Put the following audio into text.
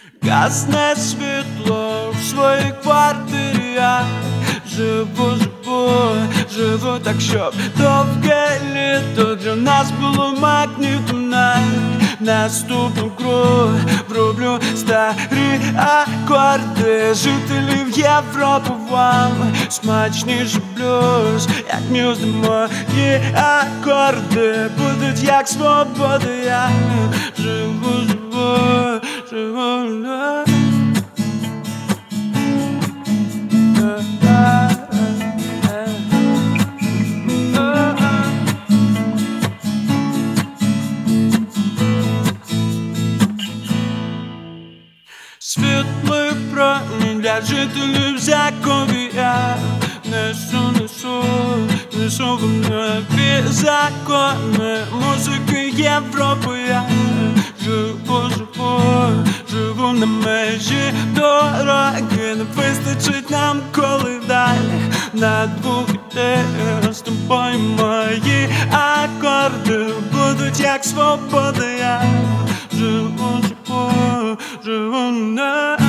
Гасне світло в своїй квартирі, я живу так, щоб довге літо для нас було магнітом. На наступну гру вроблю старі акорди жителів Європи. Вам смачніше блюз, як мюзли мої акорди будуть як свобода. Я живу. Світлий промінь для жителів Закові. Я несу в нові закони музики Європи. Я живу на межі дороги. Не вистачить нам, коли далі на двох ідеях з тобою мої акорди будуть як свобода. Я живу на